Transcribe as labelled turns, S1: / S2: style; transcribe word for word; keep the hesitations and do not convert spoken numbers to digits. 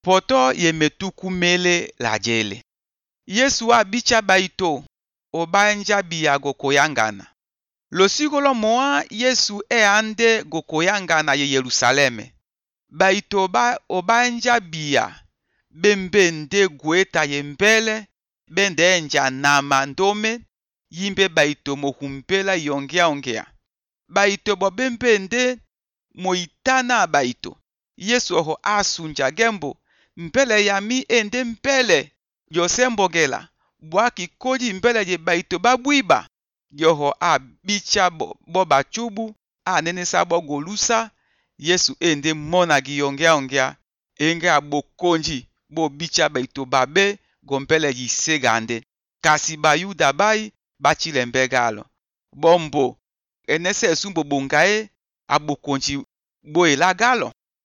S1: poto ye metuku mele la jele. Yesu abicha baito obanja biya gokoyangana. Losikolo moa Yesu e ande gokoyangana ye Yerusaleme. Baito ba obanja biya bembe nde gweta yembele bende enja nama ndome yimbe baito mohumpela yongea ongea. Baito bo bembe nde moitana baito. Yesu oho asunja gembo mpele yami ende mpele yosembogela bwaki koji mpele je baito babwiba yoho a bicha bo, bo bachubu a nenesa bo golusa. Yesu ende mona giyongea ongea enge abokonji bo bicha baito babe gompele yisegande kasi bayuda bai bachilembegalo bombo enese esumbo bongae abokonji bo elagalo.